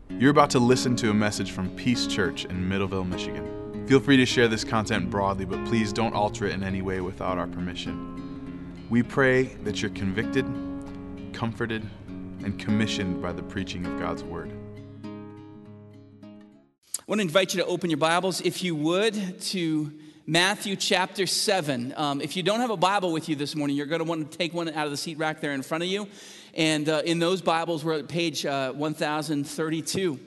You're about to listen to a message from Peace Church in Middleville, Michigan. Feel free to share this content broadly, but please don't alter it in any way without our permission. We pray that you're convicted, comforted, and commissioned by the preaching of God's Word. I want to invite you to open your Bibles, if you would, to Matthew chapter 7. If you don't have a Bible with you this morning, you're going to want to take one out of the seat rack there in front of you. And in those Bibles, we're at page 1032.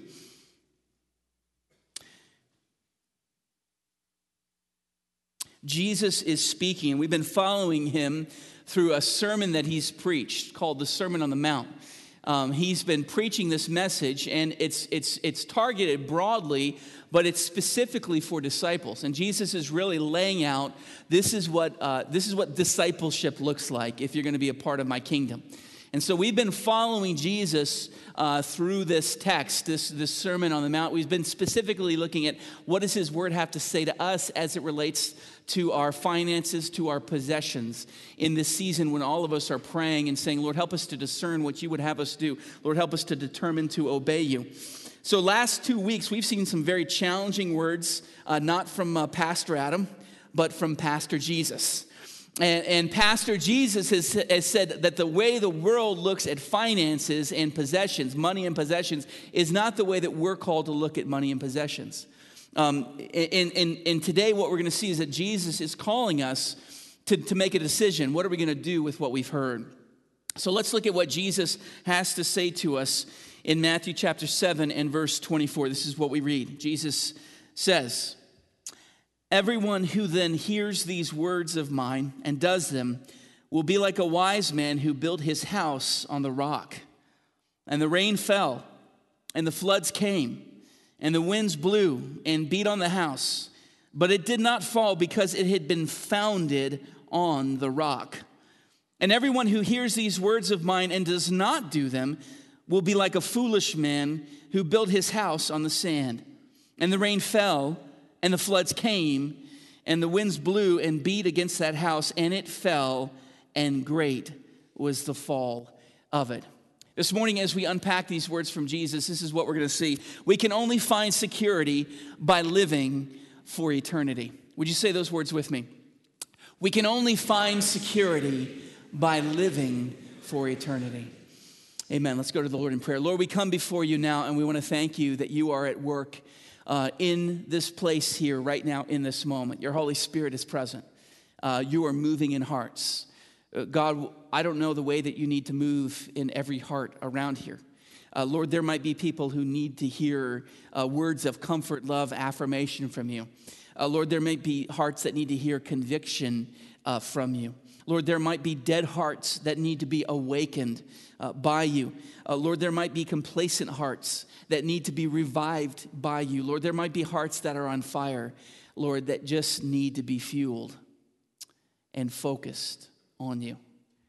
Jesus is speaking, and we've been following him through a sermon that he's preached called the Sermon on the Mount. He's been preaching this message, and it's targeted broadly, but it's specifically for disciples. And Jesus is really laying out this is what discipleship looks like if you're going to be a part of my kingdom. And so we've been following Jesus through this text, this Sermon on the Mount. We've been specifically looking at what does his word have to say to us as it relates to our finances, to our possessions in this season when all of us are praying and saying, Lord, help us to discern what you would have us do. Lord, help us to determine to obey you. So last 2 weeks, we've seen some very challenging words, not from Pastor Adam, but from Pastor Jesus. And Pastor Jesus has said that the way the world looks at finances and possessions, money and possessions, is not the way that we're called to look at money and possessions. And today what we're going to see is that Jesus is calling us to make a decision. What are we going to do with what we've heard? So let's look at what Jesus has to say to us in Matthew chapter 7 and verse 24. This is what we read. Jesus says, "Everyone who then hears these words of mine and does them will be like a wise man who built his house on the rock. And the rain fell, and the floods came, and the winds blew and beat on the house. But it did not fall because it had been founded on the rock. And everyone who hears these words of mine and does not do them will be like a foolish man who built his house on the sand. And the rain fell, and the floods came, and the winds blew and beat against that house, and it fell, and great was the fall of it." This morning, as we unpack these words from Jesus, this is what we're going to see. We can only find security by living for eternity. Would you say those words with me? We can only find security by living for eternity. Amen. Let's go to the Lord in prayer. Lord, we come before you now, and we want to thank you that you are at work in this place here right now in this moment. Your Holy Spirit is present. You are moving in hearts. God, I don't know the way that you need to move in every heart around here. Lord, there might be people who need to hear words of comfort, love, affirmation from you. Lord, there may be hearts that need to hear conviction from you. Lord, there might be dead hearts that need to be awakened by you. Lord, there might be complacent hearts that need to be revived by you. Lord, there might be hearts that are on fire, Lord, that just need to be fueled and focused on you.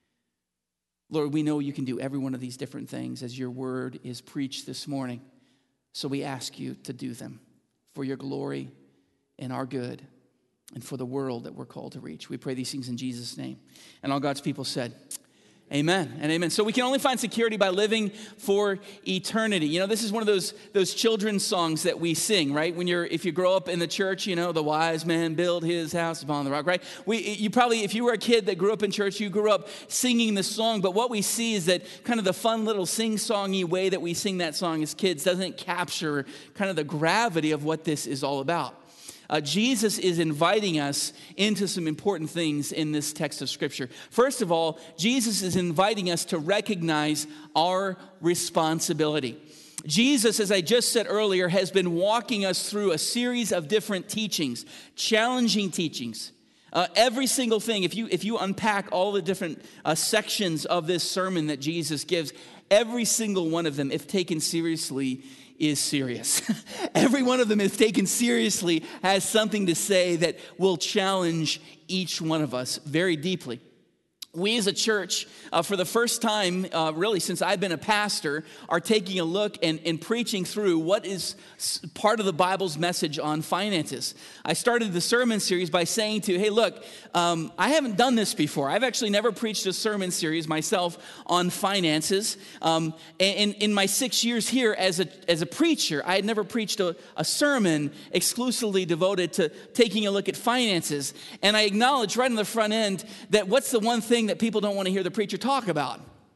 Lord, we know you can do every one of these different things as your word is preached this morning. So we ask you to do them for your glory and our good and for the world that we're called to reach. We pray these things in Jesus' name. And all God's people said, amen and amen. So we can only find security by living for eternity. You know, this is one of those children's songs that we sing, right? If you grow up in the church, you know, the wise man built his house upon the rock, right? You probably, if you were a kid that grew up in church, you grew up singing this song. But what we see is that kind of the fun little sing-songy way that we sing that song as kids doesn't capture kind of the gravity of what this is all about. Jesus is inviting us into some important things in this text of Scripture. First of all, Jesus is inviting us to recognize our responsibility. Jesus, as I just said earlier, has been walking us through a series of different teachings, challenging teachings. Every single thing, if you unpack all the different sections of this sermon that Jesus gives, every single one of them, if taken seriously, is serious. Every one of them, if taken seriously, has something to say that will challenge each one of us very deeply. We as a church, for the first time, really since I've been a pastor, are taking a look and preaching through what is part of the Bible's message on finances. I started the sermon series by saying to, hey, look, I haven't done this before. I've actually never preached a sermon series myself on finances. And in my 6 years here as a preacher, I had never preached a sermon exclusively devoted to taking a look at finances. And I acknowledge right on the front end that what's the one thing that people don't want to hear the preacher talk about?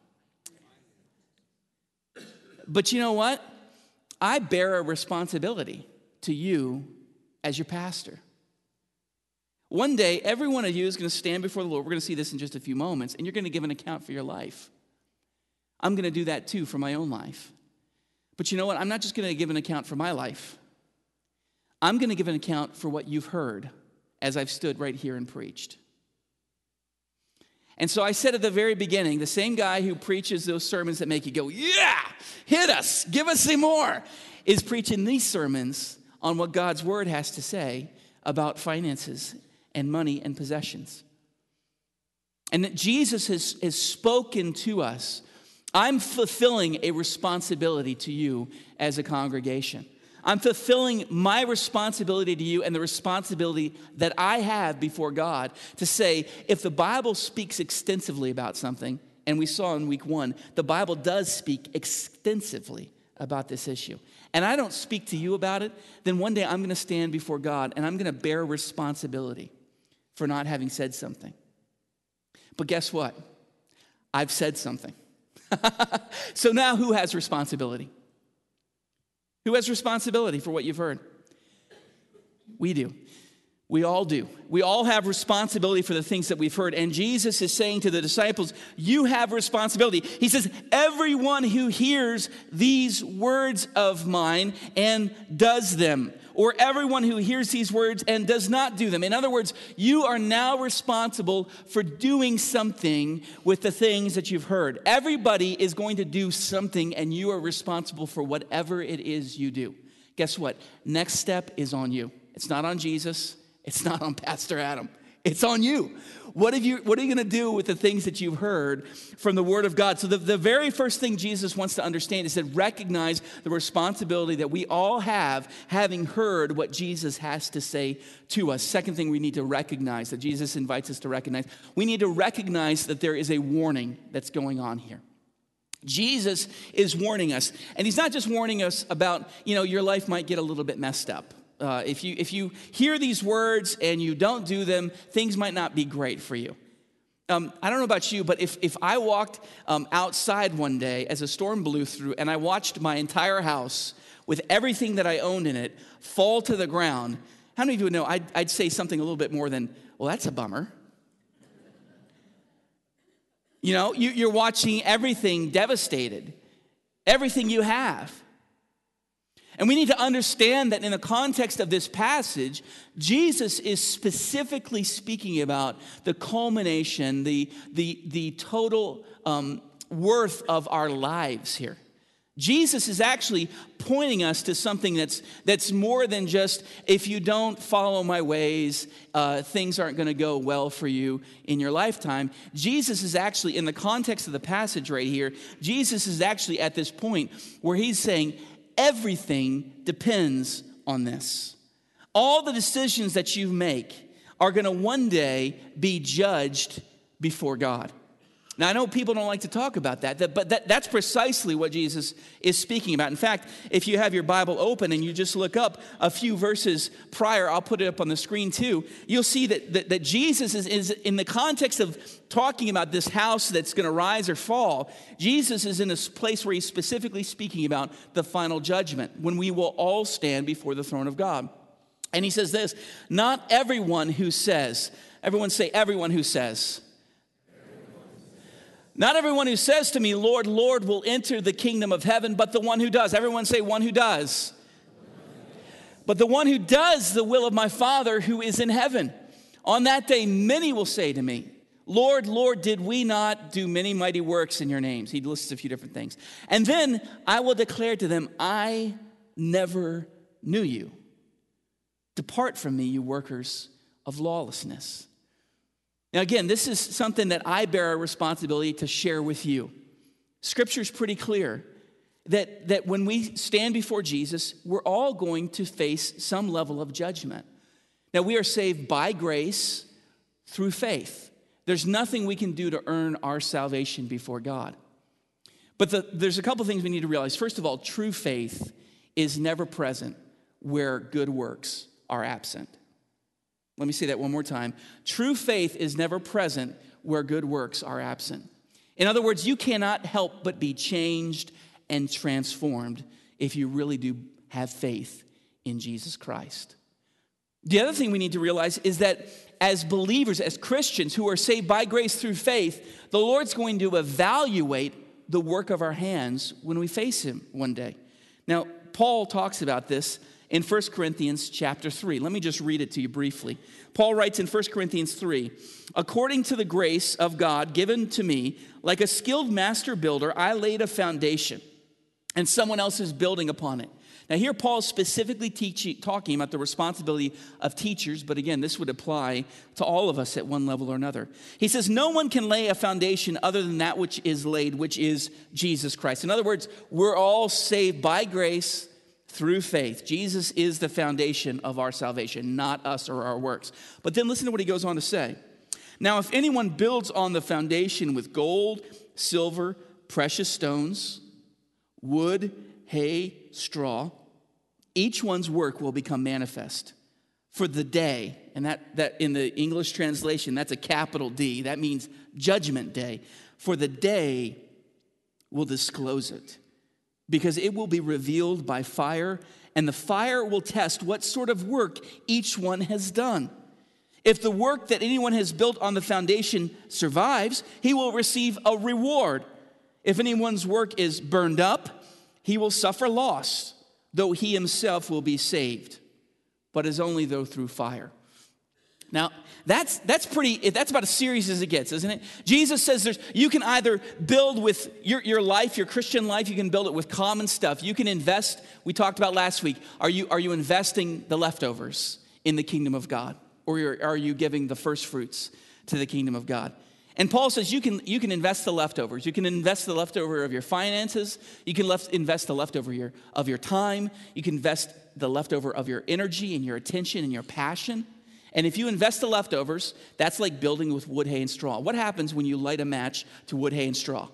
But you know what? I bear a responsibility to you as your pastor. One day, every one of you is going to stand before the Lord. We're going to see this in just a few moments, and you're going to give an account for your life. I'm going to do that too for my own life. But you know what? I'm not just going to give an account for my life. I'm going to give an account for what you've heard as I've stood right here and preached. And so I said at the very beginning, the same guy who preaches those sermons that make you go, yeah, hit us, give us some more, is preaching these sermons on what God's word has to say about finances and money and possessions. And that Jesus has spoken to us. I'm fulfilling a responsibility to you as a congregation. I'm fulfilling my responsibility to you and the responsibility that I have before God to say, if the Bible speaks extensively about something, and we saw in week 1, the Bible does speak extensively about this issue, and I don't speak to you about it, then one day I'm going to stand before God and I'm going to bear responsibility for not having said something. But guess what? I've said something. So now who has responsibility? Who has responsibility for what you've heard? We do. We all do. We all have responsibility for the things that we've heard. And Jesus is saying to the disciples, you have responsibility. He says, everyone who hears these words of mine and does them, or everyone who hears these words and does not do them. In other words, you are now responsible for doing something with the things that you've heard. Everybody is going to do something, and you are responsible for whatever it is you do. Guess what? Next step is on you. It's not on Jesus. It's not on Pastor Adam. It's on you. What are you going to do with the things that you've heard from the Word of God? So the very first thing Jesus wants to understand is that recognize the responsibility that we all have, having heard what Jesus has to say to us. Second thing we need to recognize, that Jesus invites us to recognize, we need to recognize that there is a warning that's going on here. Jesus is warning us. And he's not just warning us about, your life might get a little bit messed up. If you hear these words and you don't do them, things might not be great for you. I don't know about you, but if I walked outside one day as a storm blew through and I watched my entire house with everything that I owned in it fall to the ground, how many of you would know I'd say something a little bit more than, well, that's a bummer. You're watching everything devastated, everything you have. And we need to understand that in the context of this passage, Jesus is specifically speaking about the culmination, the total worth of our lives here. Jesus is actually pointing us to something that's more than just, if you don't follow my ways, things aren't going to go well for you in your lifetime. Jesus is actually, in the context of the passage right here, Jesus is actually at this point where he's saying, everything depends on this. All the decisions that you make are going to one day be judged before God. Now, I know people don't like to talk about that, but that's precisely what Jesus is speaking about. In fact, if you have your Bible open and you just look up a few verses prior, I'll put it up on the screen too, you'll see that Jesus is in the context of talking about this house that's going to rise or fall. Jesus is in a place where he's specifically speaking about the final judgment, when we will all stand before the throne of God. And he says this, not everyone who says, everyone say, everyone who says, not everyone who says to me, Lord, Lord, will enter the kingdom of heaven, but the one who does. Everyone say, one who does. But the one who does the will of my Father who is in heaven. On that day, many will say to me, Lord, Lord, did we not do many mighty works in your names? He lists a few different things. And then I will declare to them, I never knew you. Depart from me, you workers of lawlessness. Now, again, this is something that I bear a responsibility to share with you. Scripture's pretty clear that when we stand before Jesus, we're all going to face some level of judgment. Now, we are saved by grace through faith. There's nothing we can do to earn our salvation before God. But there's a couple things we need to realize. First of all, true faith is never present where good works are absent. Let me say that one more time. True faith is never present where good works are absent. In other words, you cannot help but be changed and transformed if you really do have faith in Jesus Christ. The other thing we need to realize is that as believers, as Christians who are saved by grace through faith, the Lord's going to evaluate the work of our hands when we face him one day. Now, Paul talks about this in 1 Corinthians chapter 3. Let me just read it to you briefly. Paul writes in 1 Corinthians 3, "According to the grace of God given to me, like a skilled master builder, I laid a foundation, and someone else is building upon it." Now here Paul is specifically talking about the responsibility of teachers, but again, this would apply to all of us at one level or another. He says, no one can lay a foundation other than that which is laid, which is Jesus Christ. In other words, we're all saved by grace through faith. Jesus is the foundation of our salvation, not us or our works. But then listen to what he goes on to say. Now, if anyone builds on the foundation with gold, silver, precious stones, wood, hay, straw, each one's work will become manifest. For the day, and that in the English translation, that's a capital D. That means judgment day. For the day will disclose it, because it will be revealed by fire, and the fire will test what sort of work each one has done. If the work that anyone has built on the foundation survives, he will receive a reward. If anyone's work is burned up, he will suffer loss, though he himself will be saved, but is only though through fire. Now, that's about as serious as it gets, isn't it? Jesus says you can either build with your life, your Christian life, you can build it with common stuff. You can invest, we talked about last week, are you investing the leftovers in the kingdom of God? Or are you giving the first fruits to the kingdom of God? And Paul says you can invest the leftovers. You can invest the leftover of your finances. You can invest the leftover of your time. You can invest the leftover of your energy and your attention and your passion. And if you invest the leftovers, that's like building with wood, hay, and straw. What happens when you light a match to wood, hay, and straw?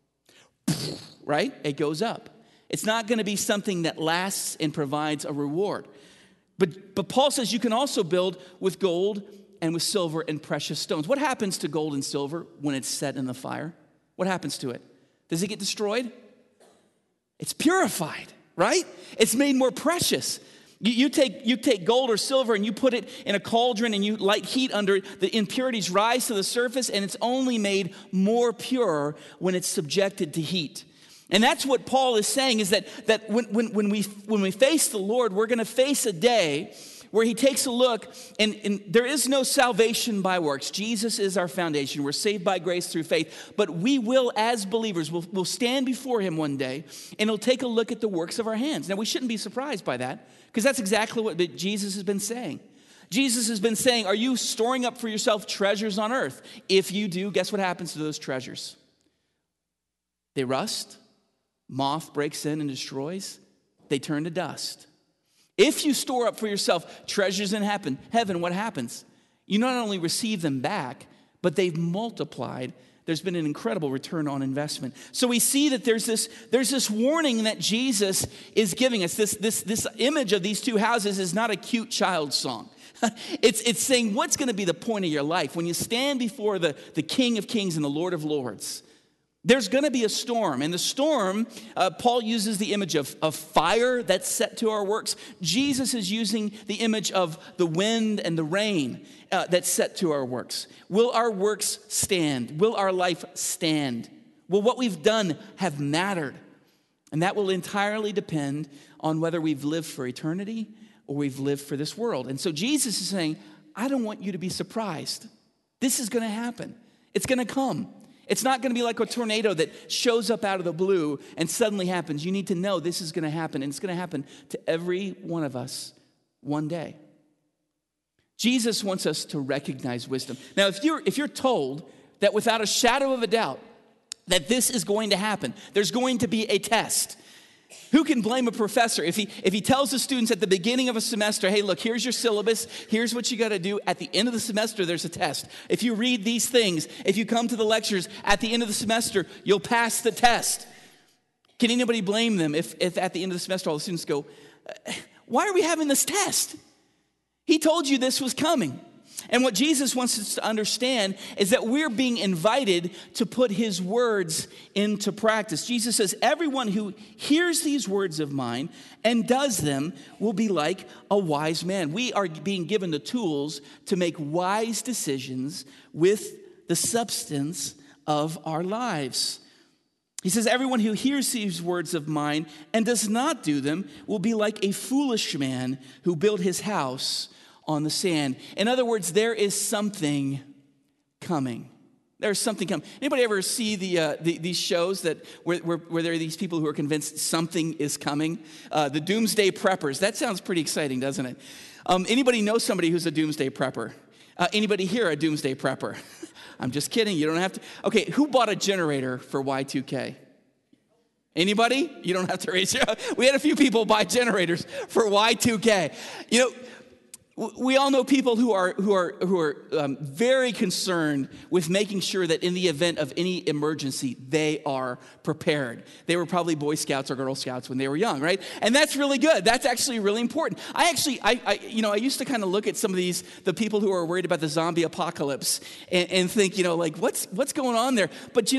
Right? It goes up. It's not going to be something that lasts and provides a reward. But Paul says you can also build with gold and with silver and precious stones. What happens to gold and silver when it's set in the fire? What happens to it? Does it get destroyed? It's purified, right? It's made more precious. You take gold or silver and you put it in a cauldron and you light heat under it, the impurities rise to the surface, and it's only made more pure when it's subjected to heat. And that's what Paul is saying, is that when we face the Lord, we're going to face a day where he takes a look, and there is no salvation by works. Jesus is our foundation. We're saved by grace through faith. But we will, as believers, we'll stand before him one day, and he'll take a look at the works of our hands. Now, we shouldn't be surprised by that, because that's exactly what Jesus has been saying. Jesus has been saying, are you storing up for yourself treasures on earth? If you do, guess what happens to those treasures? They rust. Moth breaks in and destroys. They turn to dust. If you store up for yourself treasures in heaven, what happens? You not only receive them back, but they've multiplied. There's been an incredible return on investment. So we see that there's this warning that Jesus is giving us. This image of these two houses is not a cute child's song. It's saying what's going to be the point of your life when you stand before the King of Kings and the Lord of Lords. There's going to be a storm, and the storm, Paul uses the image of fire that's set to our works. Jesus is using the image of the wind and the rain that's set to our works. Will our works stand? Will our life stand? Will what we've done have mattered? And that will entirely depend on whether we've lived for eternity or we've lived for this world. And so Jesus is saying, I don't want you to be surprised. This is going to happen. It's going to come. It's not going to be like a tornado that shows up out of the blue and suddenly happens. You need to know this is going to happen, and it's going to happen to every one of us one day. Jesus wants us to recognize wisdom. Now, if you're told that without a shadow of a doubt that this is going to happen, there's going to be a test. Who can blame a professor if he tells the students at the beginning of a semester, hey, look, here's your syllabus, here's what you got to do. At the end of the semester, there's a test. If you read these things, if you come to the lectures, at the end of the semester, you'll pass the test. Can anybody blame them if at the end of the semester all the students go, why are we having this test? He told you this was coming. And what Jesus wants us to understand is that we're being invited to put his words into practice. Jesus says, everyone who hears these words of mine and does them will be like a wise man. We are being given the tools to make wise decisions with the substance of our lives. He says, everyone who hears these words of mine and does not do them will be like a foolish man who built his house on the sand. In other words, there is something coming. There's something coming. Anybody ever see these shows that where there are these people who are convinced something is coming? The Doomsday Preppers. That sounds pretty exciting, doesn't it? Anybody know somebody who's a Doomsday Prepper? Anybody here a Doomsday Prepper? I'm just kidding. You don't have to. Okay, who bought a generator for Y2K? Anybody? You don't have to raise your hand. We had a few people buy generators for Y2K. You know, we all know people who are very concerned with making sure that in the event of any emergency, they are prepared. They were probably Boy Scouts or Girl Scouts when they were young, right? And that's really good. That's actually really important. I used to kind of look at some of the people who are worried about the zombie apocalypse and think, like what's going on there? But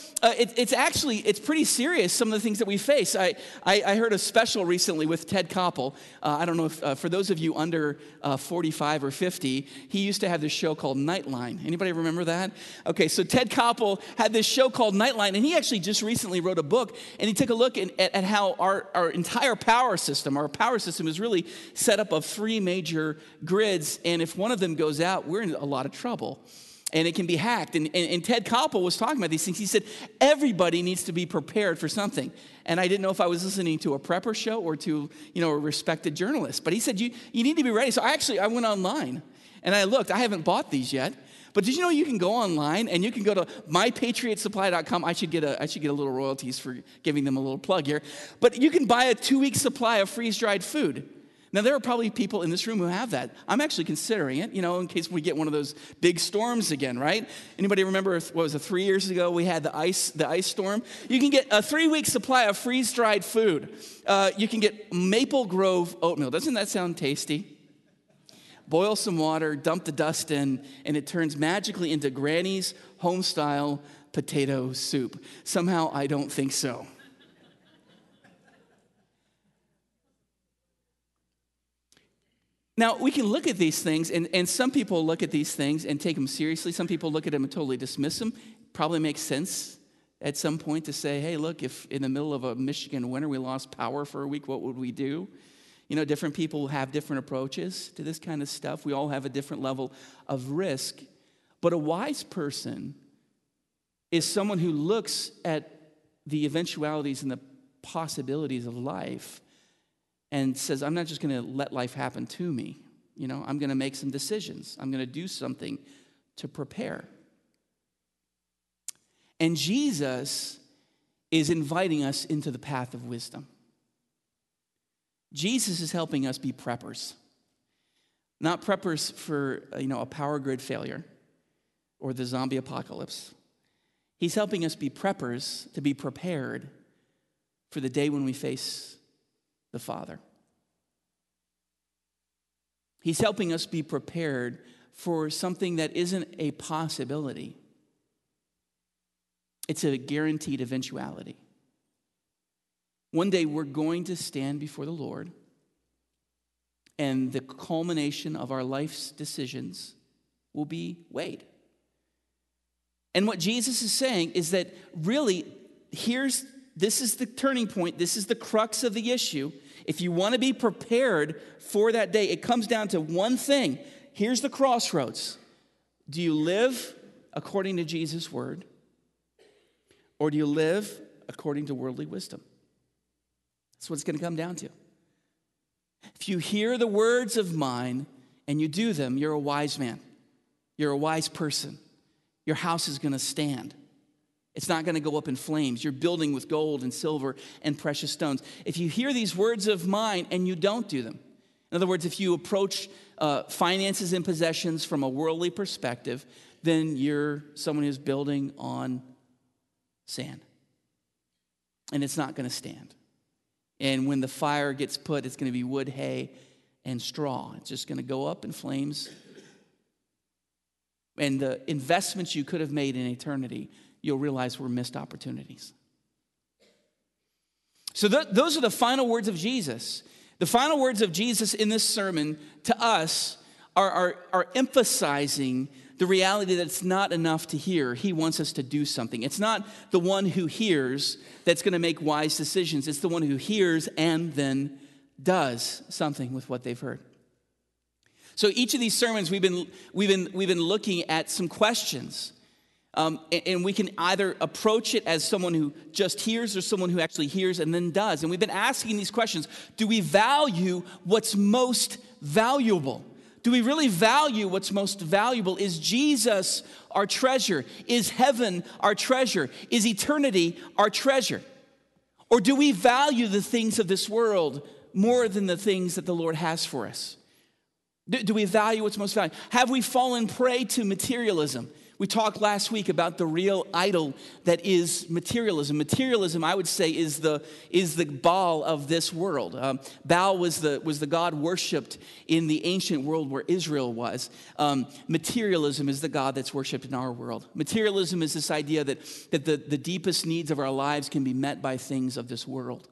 it's pretty serious. Some of the things that we face. I heard a special recently with Ted Koppel. I don't know if for those of you under 45 or 50, he used to have this show called Nightline. Anybody remember that? Okay, so Ted Koppel had this show called Nightline, and he actually just recently wrote a book, and he took a look at how our entire power system is really set up of three major grids, and if one of them goes out, we're in a lot of trouble. And it can be hacked. And Ted Koppel was talking about these things. He said, everybody needs to be prepared for something. And I didn't know if I was listening to a prepper show or to, a respected journalist. But he said, you need to be ready. So I went online and I looked. I haven't bought these yet. But did you know you can go online and you can go to mypatriotsupply.com. I should get a little royalties for giving them a little plug here. But you can buy a 2-week supply of freeze-dried food. Now, there are probably people in this room who have that. I'm actually considering it, in case we get one of those big storms again, right? Anybody remember, what was it, 3 years ago we had the ice storm? You can get a 3-week supply of freeze-dried food. You can get Maple Grove oatmeal. Doesn't that sound tasty? Boil some water, dump the dust in, and it turns magically into Granny's home-style potato soup. Somehow, I don't think so. Now, we can look at these things, and some people look at these things and take them seriously. Some people look at them and totally dismiss them. Probably makes sense at some point to say, hey, look, if in the middle of a Michigan winter we lost power for a week, what would we do? Different people have different approaches to this kind of stuff. We all have a different level of risk. But a wise person is someone who looks at the eventualities and the possibilities of life and says, I'm not just going to let life happen to me. I'm going to make some decisions. I'm going to do something to prepare. And Jesus is inviting us into the path of wisdom. Jesus is helping us be preppers. Not preppers for, a power grid failure or the zombie apocalypse. He's helping us be preppers to be prepared for the day when we face the Father. He's helping us be prepared for something that isn't a possibility. It's a guaranteed eventuality. One day we're going to stand before the Lord, and the culmination of our life's decisions will be weighed. And what Jesus is saying is that really, this is the turning point. This is the crux of the issue. If you want to be prepared for that day, it comes down to one thing. Here's the crossroads. Do you live according to Jesus' word? Or do you live according to worldly wisdom? That's what it's going to come down to. If you hear the words of mine and you do them, you're a wise man. You're a wise person. Your house is going to stand. It's not going to go up in flames. You're building with gold and silver and precious stones. If you hear these words of mine and you don't do them, in other words, if you approach finances and possessions from a worldly perspective, then you're someone who's building on sand. And it's not going to stand. And when the fire gets put, it's going to be wood, hay, and straw. It's just going to go up in flames. And the investments you could have made in eternity, you'll realize were missed opportunities. So those are the final words of Jesus. The final words of Jesus in this sermon to us are emphasizing the reality that it's not enough to hear. He wants us to do something. It's not the one who hears that's going to make wise decisions. It's the one who hears and then does something with what they've heard. So each of these sermons, we've been looking at some questions. And we can either approach it as someone who just hears or someone who actually hears and then does. And we've been asking these questions. Do we value what's most valuable? Do we really value what's most valuable? Is Jesus our treasure? Is heaven our treasure? Is eternity our treasure? Or do we value the things of this world more than the things that the Lord has for us? Do we value what's most valuable? Have we fallen prey to materialism? We talked last week about the real idol that is materialism. Materialism, I would say, is the Baal of this world. Baal was the god worshipped in the ancient world where Israel was. Materialism is the God that's worshipped in our world. Materialism is this idea that the deepest needs of our lives can be met by things of this world.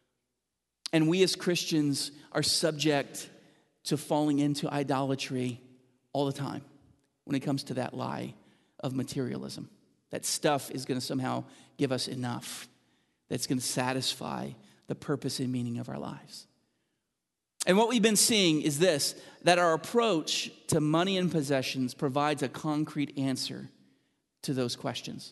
And we as Christians are subject to falling into idolatry all the time when it comes to that lie of materialism. That stuff is going to somehow give us enough that's going to satisfy the purpose and meaning of our lives. And what we've been seeing is this, that our approach to money and possessions provides a concrete answer to those questions.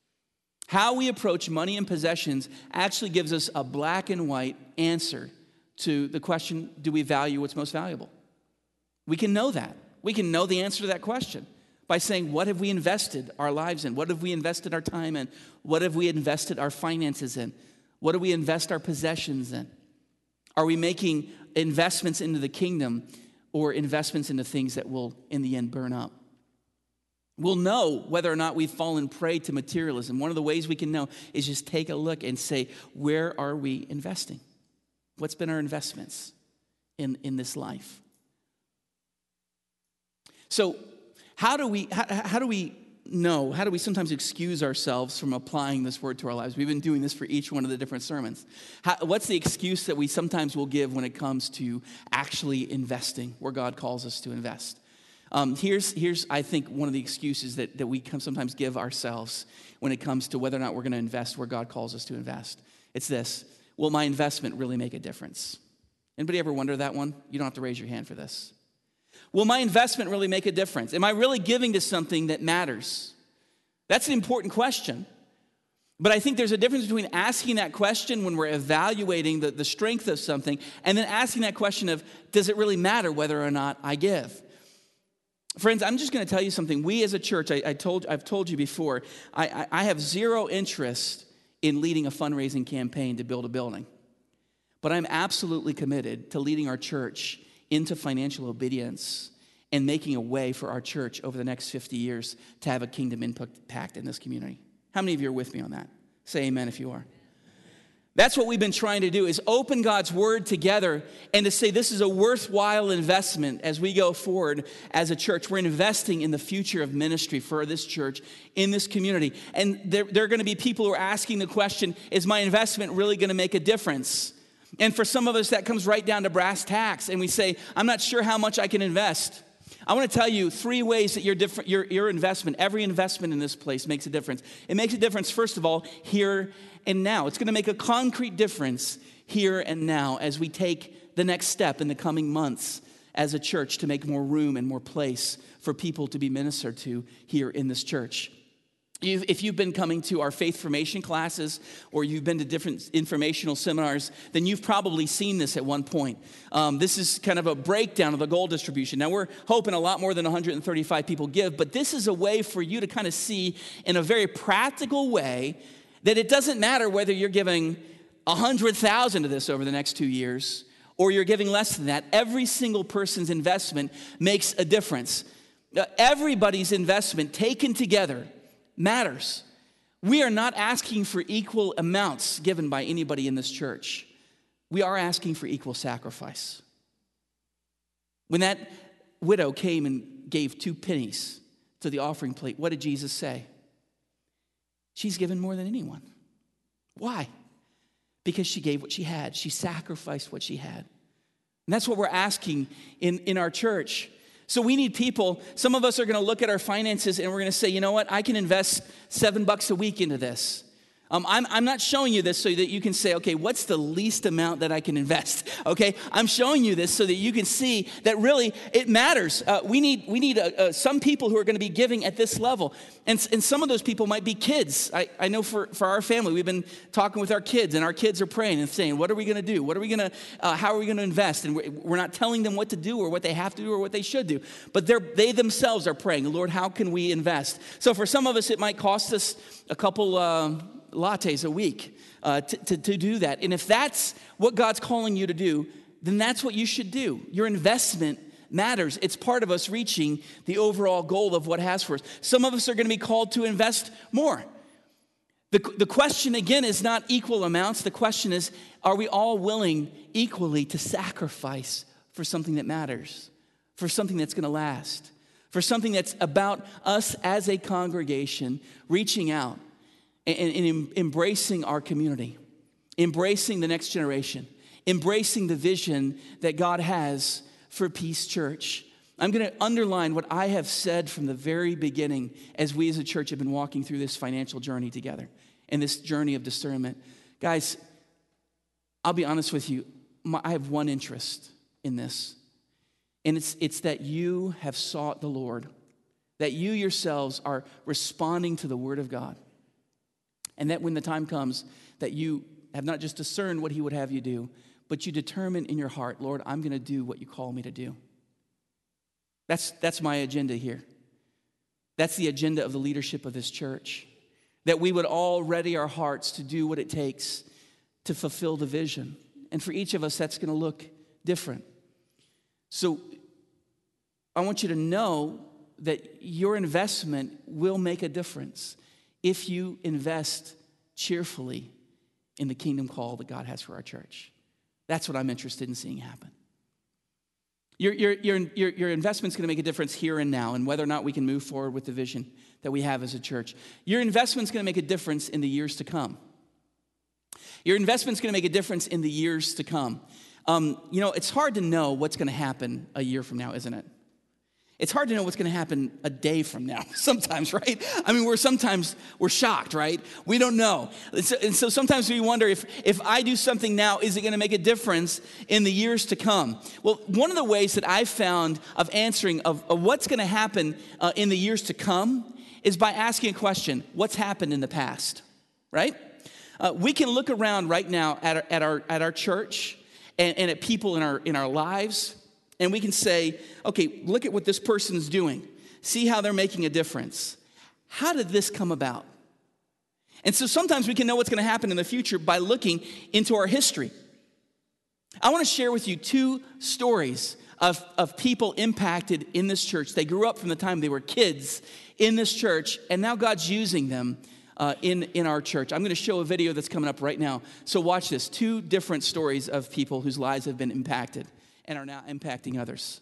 How we approach money and possessions actually gives us a black and white answer to the question, do we value what's most valuable? We can know that. We can know the answer to that question by saying, what have we invested our lives in? What have we invested our time in? What have we invested our finances in? What do we invest our possessions in? Are we making investments into the kingdom or investments into things that will, in the end, burn up? We'll know whether or not we've fallen prey to materialism. One of the ways we can know is just take a look and say, where are we investing? What's been our investments in this life? So how do we know? How do we sometimes excuse ourselves from applying this word to our lives? We've been doing this for each one of the different sermons. What's the excuse that we sometimes will give when it comes to actually investing where God calls us to invest? Here's I think, one of the excuses that we can sometimes give ourselves when it comes to whether or not we're going to invest where God calls us to invest. It's this: will my investment really make a difference? Anybody ever wonder that one? You don't have to raise your hand for this. Will my investment really make a difference? Am I really giving to something that matters? That's an important question. But I think there's a difference between asking that question when we're evaluating the strength of something and then asking that question of, does it really matter whether or not I give? Friends, I'm just going to tell you something. We as a church, I've told you before, I have zero interest in leading a fundraising campaign to build a building. But I'm absolutely committed to leading our church into financial obedience and making a way for our church over the next 50 years to have a kingdom impact in this community. How many of you are with me on that? Say amen if you are. That's what we've been trying to do, is open God's word together and to say this is a worthwhile investment as we go forward as a church. We're investing in the future of ministry for this church in this community. And there are going to be people who are asking the question, is my investment really going to make a difference? And for some of us, that comes right down to brass tacks. And we say, I'm not sure how much I can invest. I want to tell you 3 ways that your investment, every investment in this place makes a difference. It makes a difference, first of all, here and now. It's going to make a concrete difference here and now as we take the next step in the coming months as a church to make more room and more place for people to be ministered to here in this church. If you've been coming to our faith formation classes or you've been to different informational seminars, then you've probably seen this at one point. This is kind of a breakdown of the goal distribution. Now, we're hoping a lot more than 135 people give, but this is a way for you to kind of see in a very practical way that it doesn't matter whether you're giving 100,000 to this over the next 2 years or you're giving less than that. Every single person's investment makes a difference. Everybody's investment taken together matters. We are not asking for equal amounts given by anybody in this church. We are asking for equal sacrifice. When that widow came and gave 2 pennies to the offering plate, what did Jesus say? She's given more than anyone. Why? Because she gave what she had. She sacrificed what she had. And that's what we're asking in our church. So we need people. Some of us are going to look at our finances and we're going to say, you know what? I can invest $7 a week into this. I'm not showing you this so that you can say, okay, what's the least amount that I can invest? Okay, I'm showing you this so that you can see that really it matters. We need some people who are going to be giving at this level, and some of those people might be kids. I know for our family, we've been talking with our kids, and our kids are praying and saying, what are we going to do? What are we going to? How are we going to invest? And we're not telling them what to do or what they have to do or what they should do, but they themselves are praying, Lord, how can we invest? So for some of us, it might cost us a couple lattes a week to do that. And if that's what God's calling you to do, then that's what you should do. Your investment matters. It's part of us reaching the overall goal of what has for us. Some of us are going to be called to invest more. The question, again, is not equal amounts. The question is, are we all willing equally to sacrifice for something that matters, for something that's going to last, for something that's about us as a congregation reaching out and embracing our community, embracing the next generation, embracing the vision that God has for Peace Church. I'm going to underline what I have said from the very beginning as we as a church have been walking through this financial journey together and this journey of discernment. Guys, I'll be honest with you. I have one interest in this, and it's that you have sought the Lord, that you yourselves are responding to the Word of God. And that when the time comes, that you have not just discerned what he would have you do, but you determine in your heart, Lord, I'm going to do what you call me to do. That's my agenda here. That's the agenda of the leadership of this church. That we would all ready our hearts to do what it takes to fulfill the vision. And for each of us, that's going to look different. So I want you to know that your investment will make a difference if you invest cheerfully in the kingdom call that God has for our church. That's what I'm interested in seeing happen. Your investment's going to make a difference here and now, and whether or not we can move forward with the vision that we have as a church. Your investment's going to make a difference in the years to come. Your investment's going to make a difference in the years to come. It's hard to know what's going to happen a year from now, isn't it? It's hard to know what's going to happen a day from now sometimes, right? I mean, we're shocked, right? We don't know. And so sometimes we wonder if I do something now, is it going to make a difference in the years to come? Well, one of the ways that I've found of answering of what's going to happen in the years to come is by asking a question: what's happened in the past, right? We can look around right now at our church and at people in our lives. And we can say, okay, look at what this person's doing. See how they're making a difference. How did this come about? And so sometimes we can know what's going to happen in the future by looking into our history. I want to share with you 2 stories of people impacted in this church. They grew up from the time they were kids in this church, and now God's using them in our church. I'm going to show a video that's coming up right now. So watch this. 2 different stories of people whose lives have been impacted and are now impacting others.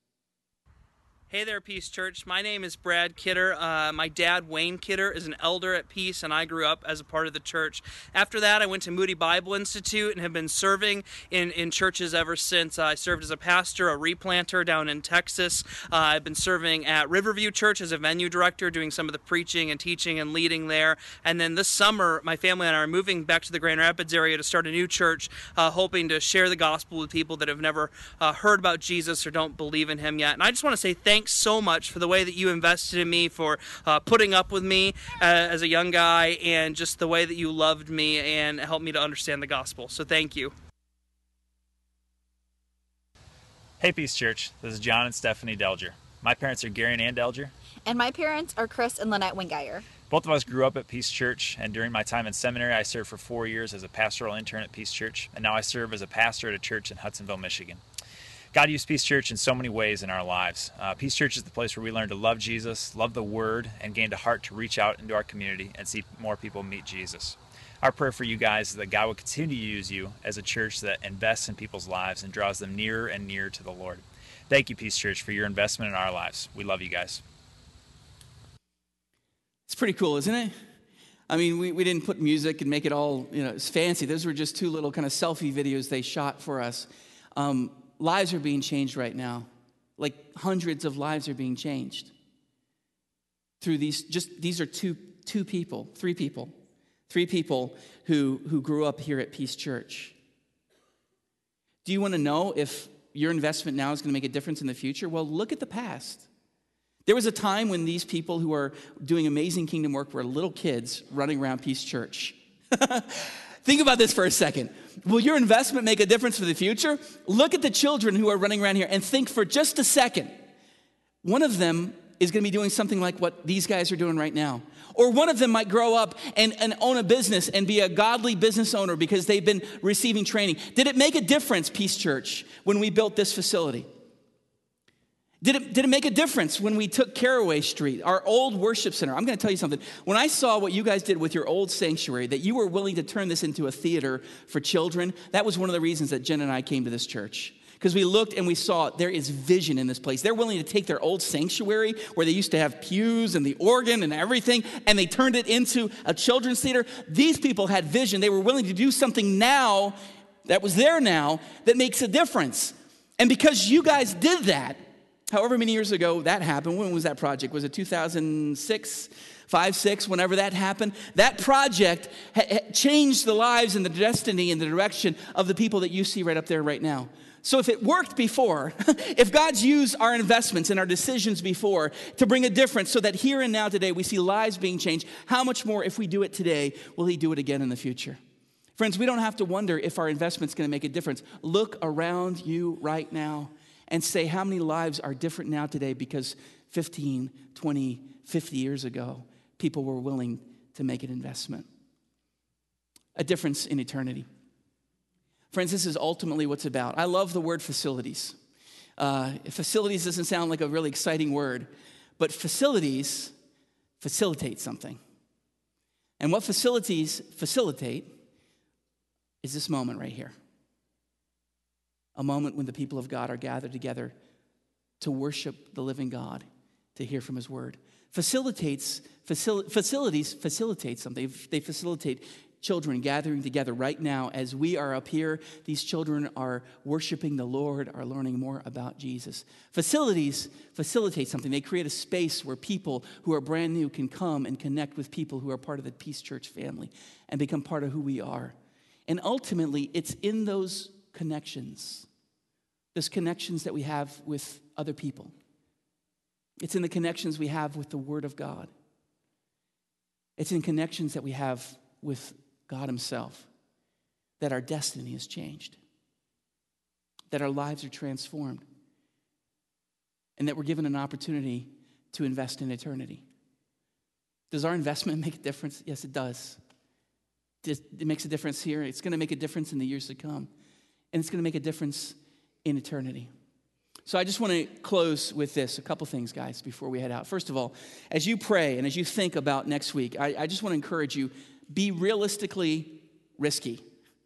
Hey there, Peace Church. My name is Brad Kidder. My dad, Wayne Kidder, is an elder at Peace, and I grew up as a part of the church. After that, I went to Moody Bible Institute and have been serving in churches ever since. I served as a pastor, a replanter down in Texas. I've been serving at Riverview Church as a venue director, doing some of the preaching and teaching and leading there. And then this summer, my family and I are moving back to the Grand Rapids area to start a new church, hoping to share the gospel with people that have never heard about Jesus or don't believe in him yet. And I just want to say thank thanks so much for the way that you invested in me, for putting up with me as a young guy, and just the way that you loved me and helped me to understand the gospel. So thank you. Hey Peace Church, this is John and Stephanie Delger. My parents are Gary and Ann Delger. And my parents are Chris and Lynette Wingeyer. Both of us grew up at Peace Church, and during my time in seminary, I served for 4 years as a pastoral intern at Peace Church, and now I serve as a pastor at a church in Hudsonville, Michigan. God used Peace Church in so many ways in our lives. Peace Church is the place where we learn to love Jesus, love the Word, and gained a heart to reach out into our community and see more people meet Jesus. Our prayer for you guys is that God will continue to use you as a church that invests in people's lives and draws them nearer and nearer to the Lord. Thank you, Peace Church, for your investment in our lives. We love you guys. It's pretty cool, isn't it? I mean, we didn't put music and make it all, it's fancy. Those were just two little kind of selfie videos they shot for us. Lives are being changed right now. Like hundreds of lives are being changed through these are three people who grew up here at Peace Church. Do you want to know if your investment now is going to make a difference in the future? Well, look at the past. There was a time when these people who are doing amazing kingdom work were little kids running around Peace Church. Think about this for a second. Will your investment make a difference for the future? Look at the children who are running around here and think for just a second. One of them is going to be doing something like what these guys are doing right now. Or one of them might grow up and own a business and be a godly business owner because they've been receiving training. Did it make a difference, Peace Church, when we built this facility? Did it make a difference when we took Caraway Street, our old worship center? I'm going to tell you something. When I saw what you guys did with your old sanctuary, that you were willing to turn this into a theater for children, that was one of the reasons that Jen and I came to this church. Because we looked and we saw there is vision in this place. They're willing to take their old sanctuary where they used to have pews and the organ and everything, and they turned it into a children's theater. These people had vision. They were willing to do something now that was there now that makes a difference. And because you guys did that, however many years ago that happened, when was that project? Was it 2006, 5, 6, whenever that happened? That project changed the lives and the destiny and the direction of the people that you see right up there right now. So if it worked before, if God's used our investments and our decisions before to bring a difference so that here and now today we see lives being changed, how much more if we do it today, will he do it again in the future? Friends, we don't have to wonder if our investment's going to make a difference. Look around you right now and say how many lives are different now today because 15, 20, 50 years ago, people were willing to make an investment. A difference in eternity. Friends, this is ultimately what's about. I love the word facilities. Facilities doesn't sound like a really exciting word, but facilities facilitate something. And what facilities facilitate is this moment right here. A moment when the people of God are gathered together to worship the living God, to hear from his word. Facilities facilitate something. They facilitate children gathering together right now as we are up here. These children are worshiping the Lord, are learning more about Jesus. Facilities facilitate something. They create a space where people who are brand new can come and connect with people who are part of the Peace Church family and become part of who we are. And ultimately, it's in those connections that we have with other people. It's in the connections we have with the Word of God. It's in connections that we have with God himself that our destiny is changed, that our lives are transformed, and that we're given an opportunity to invest in eternity. Does our investment make a difference? Yes, it does. It makes a difference here. It's going to make a difference in the years to come, and it's going to make a difference in eternity. So I just want to close with this, a couple things, guys, before we head out. First of all, as you pray and as you think about next week, I just want to encourage you, be realistically risky.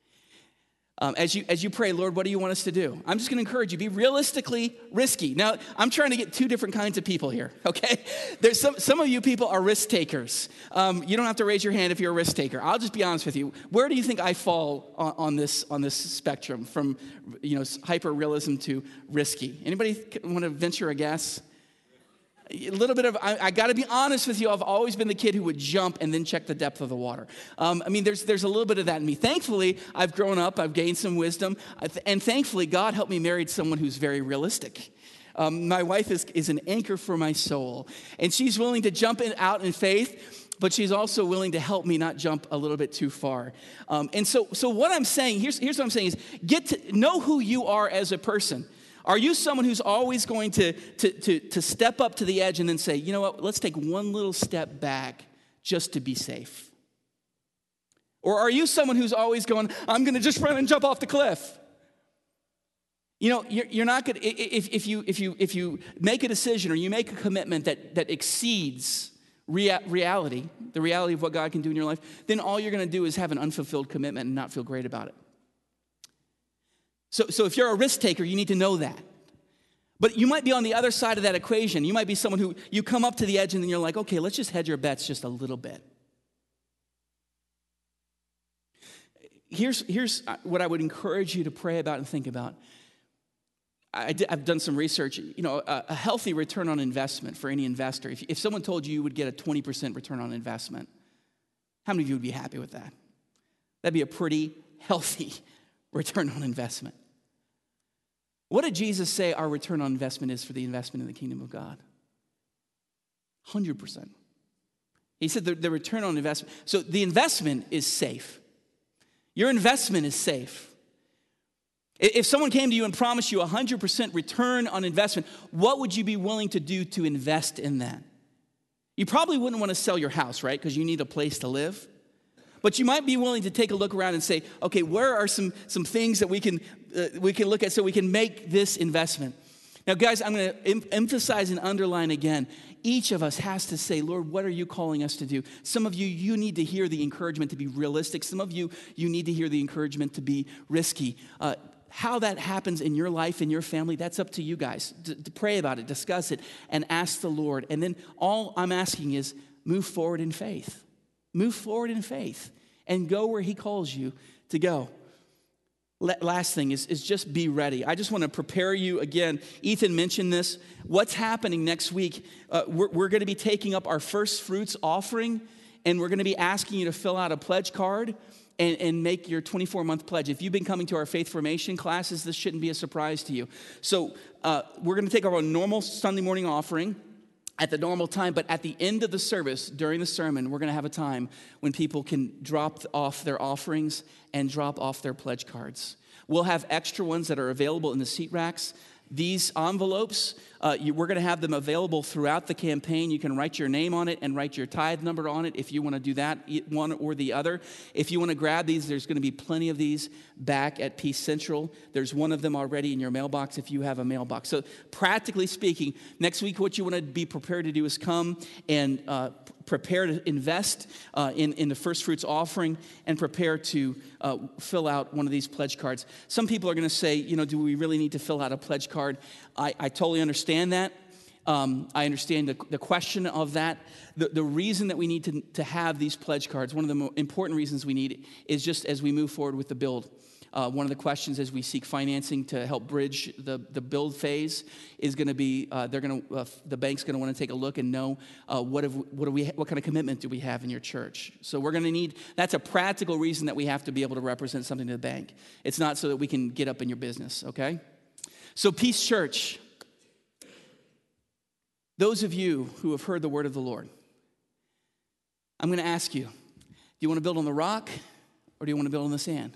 As you pray, Lord, what do you want us to do? I'm just going to encourage you, be realistically risky. Now, I'm trying to get two different kinds of people here, okay? There's some of you people are risk takers. You don't have to raise your hand if you're a risk taker. I'll just be honest with you. Where do you think I fall on this spectrum from, hyper realism to risky? Anybody want to venture a guess? A little bit of, I got to be honest with you, I've always been the kid who would jump and then check the depth of the water. There's a little bit of that in me. Thankfully, I've grown up, I've gained some wisdom, and thankfully, God helped me marry someone who's very realistic. My wife is an anchor for my soul. And she's willing to jump out in faith, but she's also willing to help me not jump a little bit too far. And so what I'm saying, here's what I'm saying is, get to know who you are as a person. Are you someone who's always going to step up to the edge and then say, you know what, let's take one little step back just to be safe? Or are you someone who's always going, I'm going to just run and jump off the cliff? You know, you're not going to, if you make a decision or you make a commitment that exceeds reality, the reality of what God can do in your life, then all you're going to do is have an unfulfilled commitment and not feel great about it. So if you're a risk taker, you need to know that. But you might be on the other side of that equation. You might be someone who you come up to the edge and then you're like, okay, let's just hedge your bets just a little bit. Here's what I would encourage you to pray about and think about. I've done some research. You know, a healthy return on investment for any investor. If someone told you would get a 20% return on investment, how many of you would be happy with that? That'd be a pretty healthy return on investment. What did Jesus say our return on investment is for the investment in the kingdom of God? 100%. He said the return on investment. So the investment is safe. Your investment is safe. If someone came to you and promised you 100% return on investment, what would you be willing to do to invest in that? You probably wouldn't want to sell your house, right? Because you need a place to live. But you might be willing to take a look around and say, okay, where are some things that we can look at so we can make this investment? Now, guys, I'm going to emphasize and underline again. Each of us has to say, Lord, what are you calling us to do? Some of you need to hear the encouragement to be realistic. Some of you need to hear the encouragement to be risky. How that happens in your life, in your family, that's up to you guys. To pray about it, discuss it, and ask the Lord. And then all I'm asking is move forward in faith. Move forward in faith and go where he calls you to go. Last thing is just be ready. I just want to prepare you again. Ethan mentioned this. What's happening next week? We're going to be taking up our first fruits offering, and we're going to be asking you to fill out a pledge card and make your 24-month pledge. If you've been coming to our faith formation classes, this shouldn't be a surprise to you. So we're going to take our normal Sunday morning offering at the normal time, but at the end of the service, during the sermon, we're going to have a time when people can drop off their offerings and drop off their pledge cards. We'll have extra ones that are available in the seat racks. These envelopes, we're going to have them available throughout the campaign. You can write your name on it and write your tithe number on it if you want to do that, one or the other. If you want to grab these, there's going to be plenty of these back at Peace Central. There's one of them already in your mailbox if you have a mailbox. So practically speaking, next week what you want to be prepared to do is come and prepare to invest in the first fruits offering and prepare to fill out one of these pledge cards. Some people are going to say, do we really need to fill out a pledge card? I totally understand that. I understand the question of that. The reason that we need to have these pledge cards, one of the most important reasons we need it, is just as we move forward with the build. One of the questions as we seek financing to help bridge the build phase is going to be the bank's going to want to take a look and know what kind of commitment do we have in your church. So we're going to need, that's a practical reason that we have to be able to represent something to the bank. It's not so that we can get up in your business, okay? So Peace Church, those of you who have heard the word of the Lord, I'm going to ask you, do you want to build on the rock or do you want to build on the sand?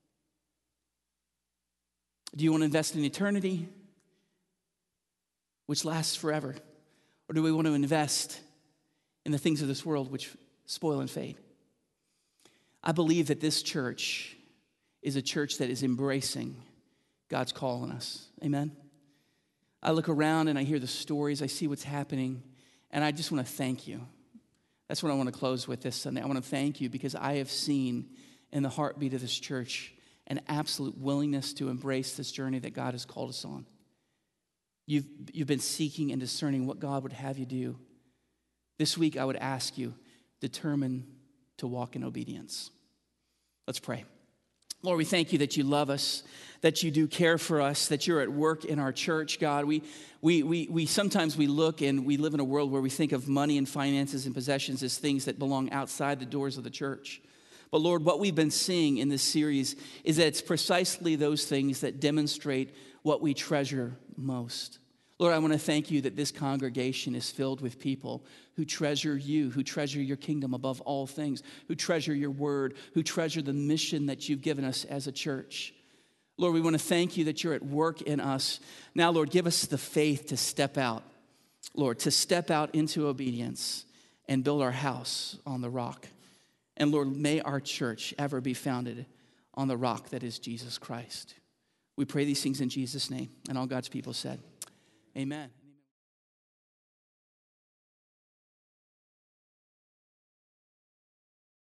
Do you want to invest in eternity, which lasts forever? Or do we want to invest in the things of this world which spoil and fade? I believe that this church is a church that is embracing God's call on us. Amen? I look around and I hear the stories. I see what's happening. And I just want to thank you. That's what I want to close with this Sunday. I want to thank you because I have seen in the heartbeat of this church an absolute willingness to embrace this journey that God has called us on. You've been seeking and discerning what God would have you do. This week I would ask you, determine to walk in obedience. Let's pray. Lord, we thank you that you love us, that you do care for us, that you're at work in our church, God. We sometimes we look and we live in a world where we think of money and finances and possessions as things that belong outside the doors of the church. But Lord, what we've been seeing in this series is that it's precisely those things that demonstrate what we treasure most. Lord, I want to thank you that this congregation is filled with people who treasure you, who treasure your kingdom above all things, who treasure your word, who treasure the mission that you've given us as a church. Lord, we want to thank you that you're at work in us. Now, Lord, give us the faith to step out, Lord, to step out into obedience and build our house on the rock. And Lord, may our church ever be founded on the rock that is Jesus Christ. We pray these things in Jesus' name. And all God's people said, amen.